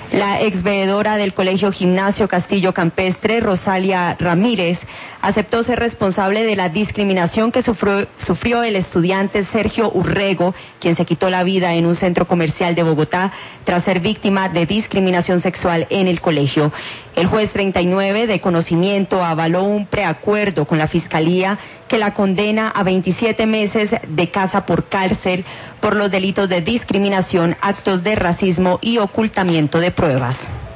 La exveedora del Colegio Gimnasio Castillo Campestre, Rosalia Ramírez, aceptó ser responsable de la discriminación que sufrió el estudiante Sergio Urrego, quien se quitó la vida en un centro comercial de Bogotá tras ser víctima de discriminación sexual en el colegio. El juez 39 de conocimiento avaló un preacuerdo con la Fiscalía que la condena a 27 meses de casa por cárcel por los delitos de discriminación, actos de racismo y ocultamiento de pruebas.